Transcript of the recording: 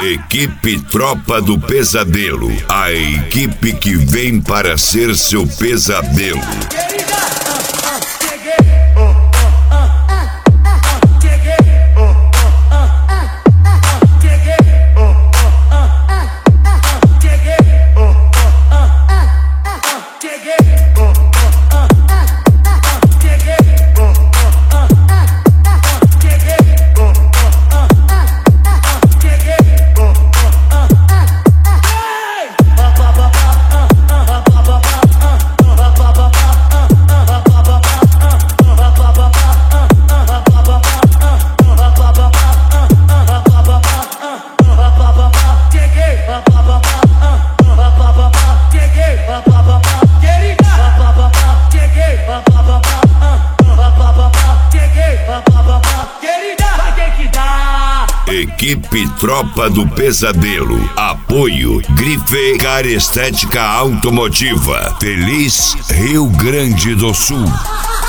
Equipe Tropa do Pesadelo, a equipe que vem para ser seu pesadelo. Equipe Tropa do Pesadelo. Apoio Grife Car Estética Automotiva. Feliz Rio Grande do Sul.